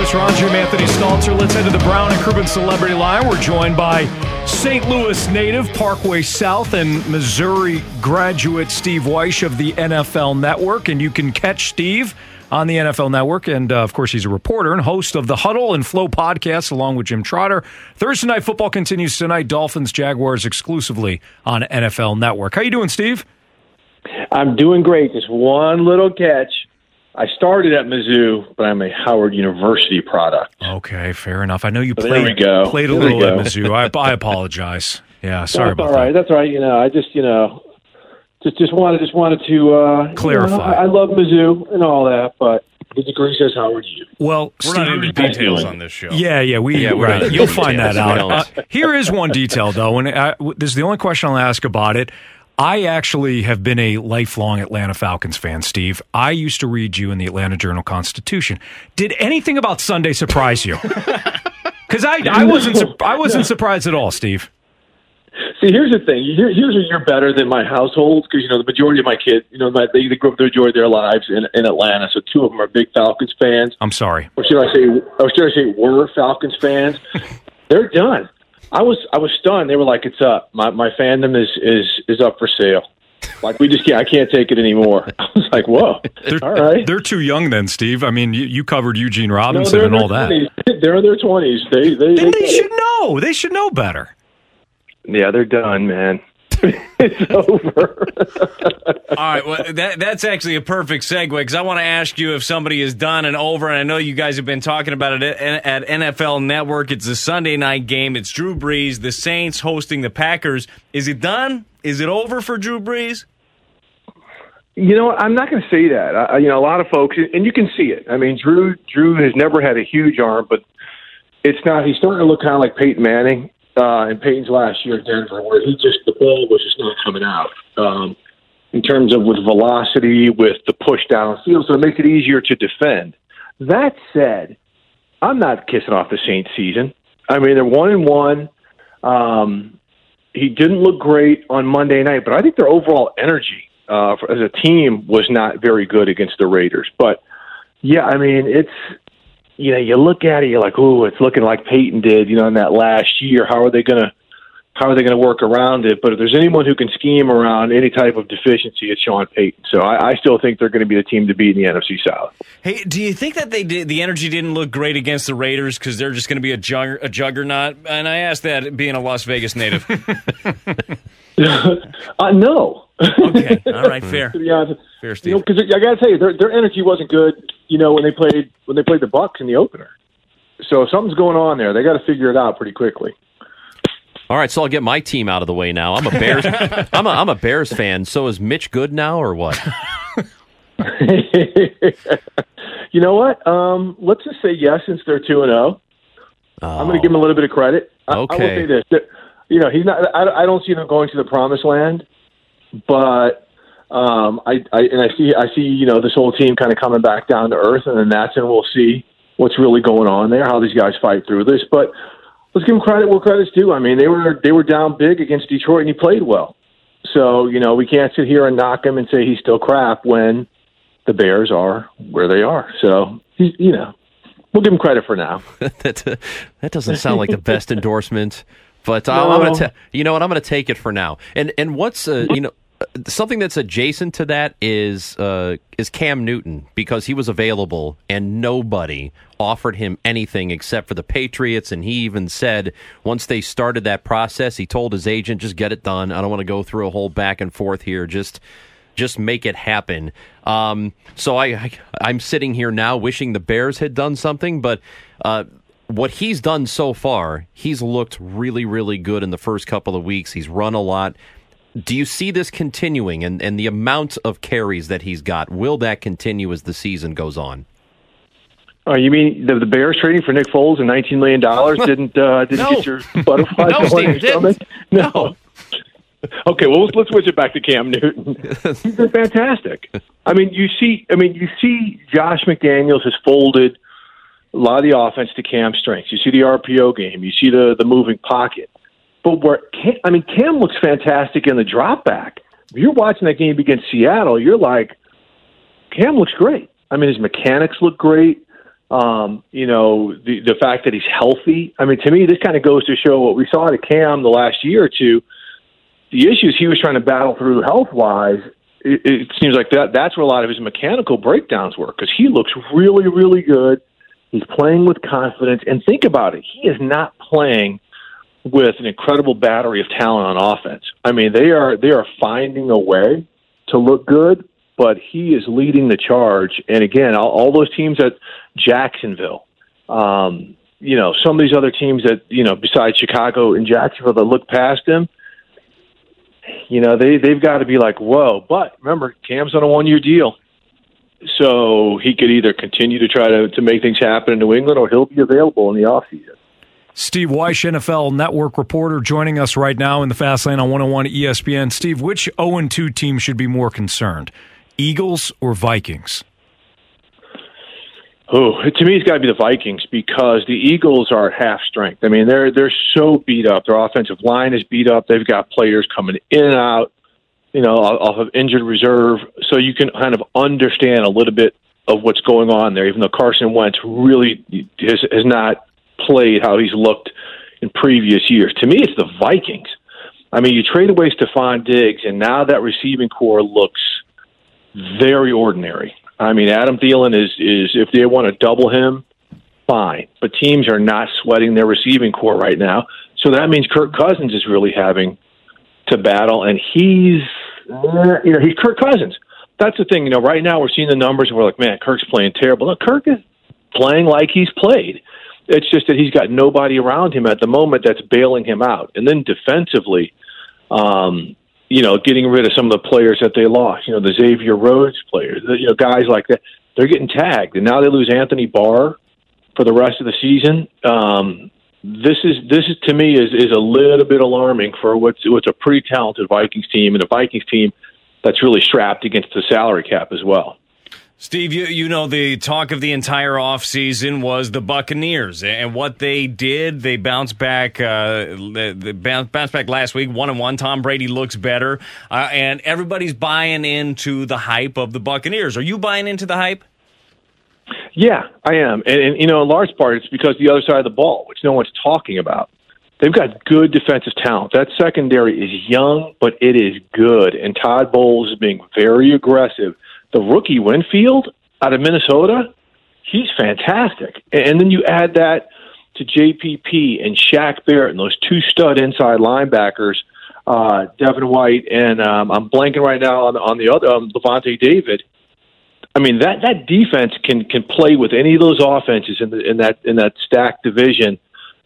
Chris Ranger and Anthony Stalter. Let's head to the Brown and Crouppen Celebrity Line. We're joined by St. Louis native, Parkway South, and Missouri graduate Steve Wyche of the NFL Network. And you can catch Steve on the NFL Network. And, of course, he's a reporter and host of the Huddle and Flow podcast along with Jim Trotter. Thursday Night Football continues tonight. Dolphins, Jaguars exclusively on NFL Network. How you doing, Steve? I'm doing great. Just one little catch. I started at Mizzou, but I'm a Howard University product. Okay, fair enough. I know you So played a little at Mizzou. I apologize. Yeah, sorry about that. That's all right. I just wanted to clarify. I love Mizzou and all that, but the degree says Howard U. Well, we're not into details on this show. Yeah, right. You'll find that out. Here is one detail, though, and this is the only question I'll ask about it. I actually have been a lifelong Atlanta Falcons fan, Steve. I used to read you in the Atlanta Journal-Constitution. Did anything about Sunday surprise you? Because I wasn't surprised at all, Steve. See, here's the thing. Here's where you're better than my household because, the majority of my kids, they grew up the majority of their lives in Atlanta. So two of them are big Falcons fans. I'm sorry. Or should I say were Falcons fans. They're done. I was stunned. They were like, "It's up. My fandom is up for sale. Like I can't take it anymore." I was like, "Whoa, all right." They're too young then, Steve. I mean, you covered Eugene Robinson and all that. They're in their 20s. They should know. They should know better. Yeah, they're done, man. It's over. All right, well, that's actually a perfect segue because I want to ask you if somebody is done and over, and I know you guys have been talking about it at NFL Network. It's a Sunday night game. It's Drew Brees, the Saints hosting the Packers. Is it done? Is it over for Drew Brees? I'm not going to say that. A lot of folks, and you can see it. I mean, Drew has never had a huge arm, but it's not. He's starting to look kind of like Peyton Manning. In Peyton's last year at Denver, where the ball was just not coming out in terms of with velocity, with the push downfield, so it makes it easier to defend. That said, I'm not kissing off the Saints season. I mean, they're 1-1. He didn't look great on Monday night, but I think their overall energy as a team was not very good against the Raiders. But, yeah, I mean, it's – you look at it, you're like, "Ooh, it's looking like Peyton did, in that last year. How are they gonna work around it?" But if there's anyone who can scheme around any type of deficiency, it's Sean Payton. So I still think they're going to be the team to beat in the NFC South. Hey, do you think that the energy didn't look great against the Raiders because they're just going to be a juggernaut? And I asked that being a Las Vegas native. No. Okay, all right, fair. To be honest, fair, Steve. Because I got to tell you, their energy wasn't good. When they played the Bucs in the opener. So something's going on there. They got to figure it out pretty quickly. All right, so I'll get my team out of the way now. I'm a Bears. I'm a Bears fan. So is Mitch good now, or what? You know what? Let's just say yes, since they're 2-0. I'm going to give him a little bit of credit. Okay. I will say this: he's not. I don't see them going to the promised land, but. I see this whole team kind of coming back down to earth, and then that's when we'll see what's really going on there, how these guys fight through this. But let's give them credit where credit's due. I mean, they were down big against Detroit, and he played well. So we can't sit here and knock him and say he's still crap when the Bears are where they are. So we'll give him credit for now. That doesn't sound like the best endorsement, but No. I'm going to. You know what? I'm going to take it for now. And what's something that's adjacent to that is Cam Newton, because he was available and nobody offered him anything except for the Patriots, and he even said once they started that process, he told his agent, just get it done. I don't want to go through a whole back and forth here. Just make it happen. So I'm sitting here now wishing the Bears had done something, but what he's done so far, he's looked really, really good in the first couple of weeks. He's run a lot. Do you see this continuing, and the amount of carries that he's got, will that continue as the season goes on? You mean the Bears trading for Nick Foles and $19 million didn't No. get your butterflies No, going in Steve, your stomach? No. Okay, well let's switch it back to Cam Newton. He's been fantastic. I mean, you see, Josh McDaniels has folded a lot of the offense to Cam's strengths. You see the RPO game. You see the moving pocket. But Cam looks fantastic in the drop back. If you're watching that game against Seattle, you're like, Cam looks great. I mean, his mechanics look great. The fact that he's healthy. I mean, to me, this kind of goes to show what we saw at Cam the last year or two. The issues he was trying to battle through health-wise, it seems like that's where a lot of his mechanical breakdowns were, because he looks really, really good. He's playing with confidence. And think about it. He is not playing with an incredible battery of talent on offense. I mean, they are finding a way to look good, but he is leading the charge. And again, all those teams at Jacksonville, some of these other teams that, besides Chicago and Jacksonville that look past him, they've got to be like, whoa. But remember, Cam's on a 1-year deal. So he could either continue to try to make things happen in New England, or he'll be available in the offseason. Steve Wyche, NFL Network reporter, joining us right now in the Fast Lane on 101 ESPN. Steve, which 0-2 team should be more concerned, Eagles or Vikings? Oh, to me, it's got to be the Vikings, because the Eagles are at half strength. I mean, they're so beat up. Their offensive line is beat up. They've got players coming in and out, off of injured reserve. So you can kind of understand a little bit of what's going on there, even though Carson Wentz really has not played how he's looked in previous years. To me, it's the Vikings. I mean, you trade away Stephon Diggs, and now that receiving core looks very ordinary. I mean, Adam Thielen is if they want to double him, fine. But teams are not sweating their receiving core right now. So that means Kirk Cousins is really having to battle, and he's Kirk Cousins. That's the thing. Right now we're seeing the numbers, and we're like, man, Kirk's playing terrible. No, Kirk is playing like he's played. It's just that he's got nobody around him at the moment that's bailing him out. And then defensively, getting rid of some of the players that they lost, the Xavier Rhodes players, guys like that, they're getting tagged. And now they lose Anthony Barr for the rest of the season. This is to me is a little bit alarming for what's a pretty talented Vikings team, and a Vikings team that's really strapped against the salary cap as well. Steve, the talk of the entire offseason was the Buccaneers and what they did. They bounced back. They bounced back last week, 1-1. Tom Brady looks better, and everybody's buying into the hype of the Buccaneers. Are you buying into the hype? Yeah, I am, and in large part it's because the other side of the ball, which no one's talking about. They've got good defensive talent. That secondary is young, but it is good, and Todd Bowles is being very aggressive. The rookie Winfield out of Minnesota, he's fantastic. And then you add that to JPP and Shaq Barrett and those two stud inside linebackers, Devin White, and I'm blanking right now on the other, Levante David. I mean, that defense can play with any of those offenses in that stacked division.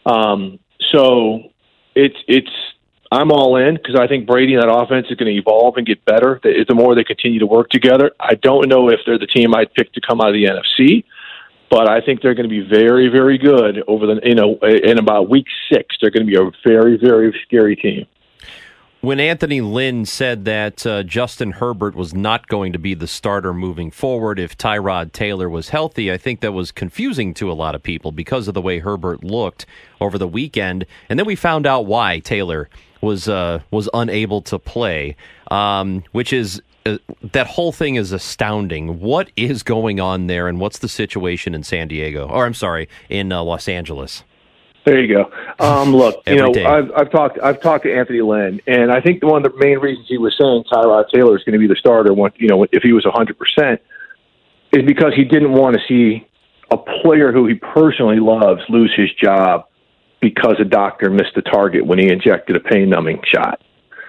So it's I'm all in, because I think Brady and that offense is going to evolve and get better the more they continue to work together. I don't know if they're the team I'd pick to come out of the NFC, but I think they're going to be very, very good over in about week 6. They're going to be a very, very scary team. When Anthony Lynn said that Justin Herbert was not going to be the starter moving forward if Tyrod Taylor was healthy, I think that was confusing to a lot of people because of the way Herbert looked over the weekend. And then we found out why Taylor was unable to play, which is that whole thing is astounding. What is going on there, and what's the situation in in Los Angeles? There you go. Look, I've talked to Anthony Lynn, and I think one of the main reasons he was saying Tyrod Taylor is going to be the starter if he was 100%, is because he didn't want to see a player who he personally loves lose his job because a doctor missed the target when he injected a pain-numbing shot.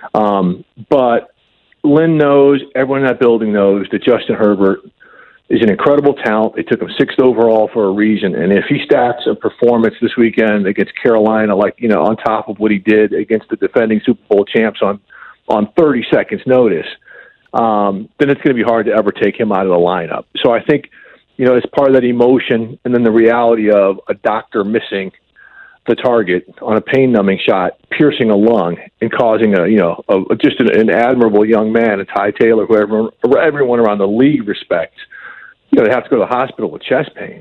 But Lynn knows, everyone in that building knows, that Justin Herbert is an incredible talent. They took him 6th overall for a reason. And if he stacks a performance this weekend against Carolina, on top of what he did against the defending Super Bowl champs on 30 seconds notice, then it's going to be hard to ever take him out of the lineup. So I think, it's part of that emotion, and then the reality of a doctor missing the target on a pain-numbing shot, piercing a lung and causing just an admirable young man, a Ty Taylor, who everyone around the league respects, they have to go to the hospital with chest pains.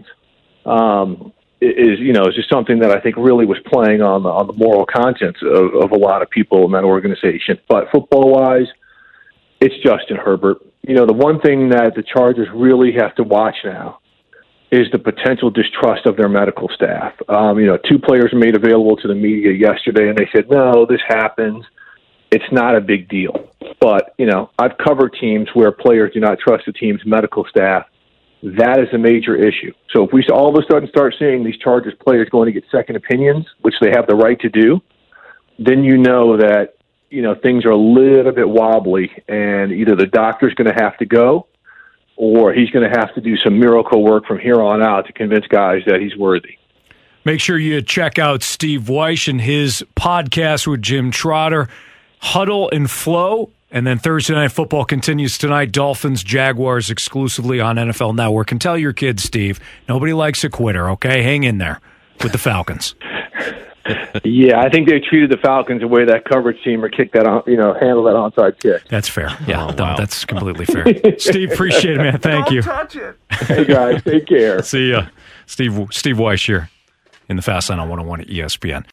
Is just something that I think really was playing on the moral conscience of a lot of people in that organization. But football-wise, it's Justin Herbert. The one thing that the Chargers really have to watch now is the potential distrust of their medical staff. 2 players were made available to the media yesterday, and they said, no, this happens. It's not a big deal. But, I've covered teams where players do not trust the team's medical staff. That is a major issue. So if we all of a sudden start seeing these Chargers players going to get second opinions, which they have the right to do, then you know that, things are a little bit wobbly, and either the doctor's going to have to go or he's going to have to do some miracle work from here on out to convince guys that he's worthy. Make sure you check out Steve Wyche and his podcast with Jim Trotter, Huddle and Flow. And then Thursday Night Football continues tonight. Dolphins, Jaguars exclusively on NFL Network. And tell your kids, Steve, nobody likes a quitter, okay? Hang in there with the Falcons. Yeah, I think they treated the Falcons the way that coverage team or kicked that on, handle that onside kick. That's fair. Yeah, that's completely fair. Steve, appreciate it, man. Thank you. Don't touch it. Hey, guys, take care. See ya. Steve Wyche here in the Fast Line on 101 at ESPN.